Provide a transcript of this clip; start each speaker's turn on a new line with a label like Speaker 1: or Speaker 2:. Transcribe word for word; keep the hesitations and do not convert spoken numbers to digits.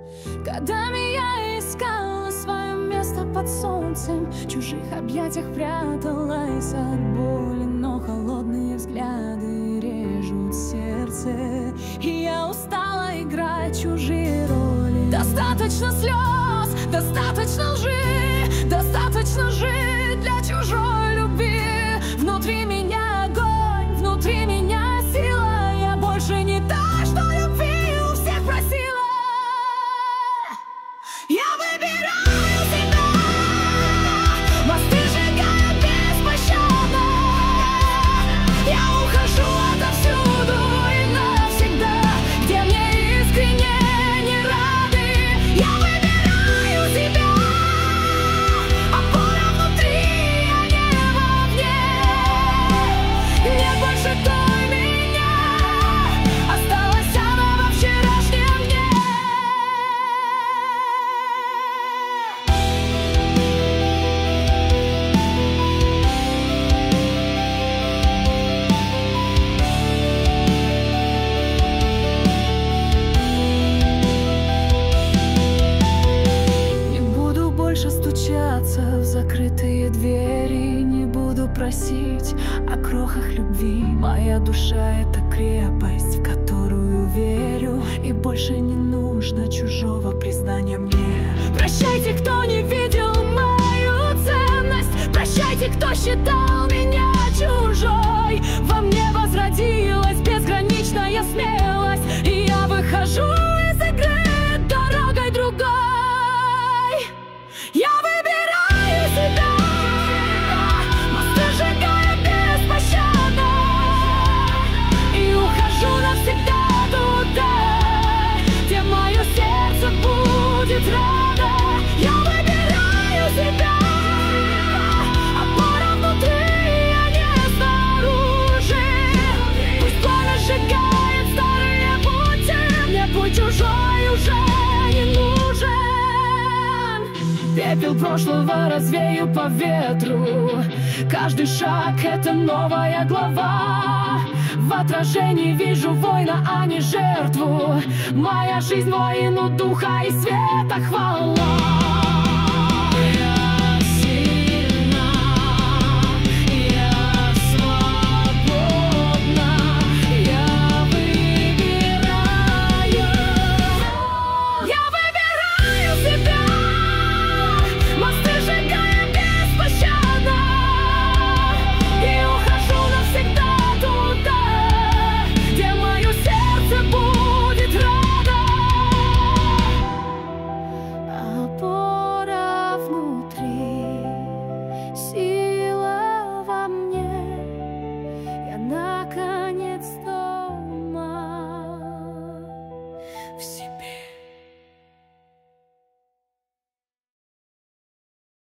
Speaker 1: Годами я искала свое место под солнцем, в чужих объятиях пряталась от боли, но холодные взгляды режут сердце, и я устала играть чужие роли. Достаточно слез, достаточно лжи, достаточно жить для чужой любви. Внутри меня огонь, внутри меня сила, я больше не та, что любви у всех просила. Я выбираю себя, мосты сжигаю беспощадно. Я ухожу отовсюду и навсегда, где мне искренне не рады. Я выбираю себя, опора внутри, а не вовне. Нет больше той меня, осталась она во вчерашнем дне. Не буду больше стучаться в закрытые двери, не буду просить о крохах любви. Моя душа — это крепость, в которую верю, и больше не нужно чужого признания мне. Прощайте, кто не видел мою ценность, прощайте, кто считал меня чужой. Во мне возродилась безграничная смелость, и я выхожу из игры дорогой другой. Я выбираю себя, мосты сжигаю беспощадно, и ухожу навсегда туда, где мое сердце будет радо. Я выбираю себя, опора внутри, а не снаружи. Пусть пламя сжигает старые пути, мне путь чужой уже не нужен. Пепел прошлого развею по ветру, каждый шаг — это новая глава. В отражении вижу воина, а не жертву. Моя жизнь воину духа и света хвала. Я сильна, я свободна, я выбираю. Я выбираю себя, мосты сжигаю беспощадно, и ухожу навсегда туда, где мое сердце будет радо. Опора внутри, сила во мне, я наконец дома в себе.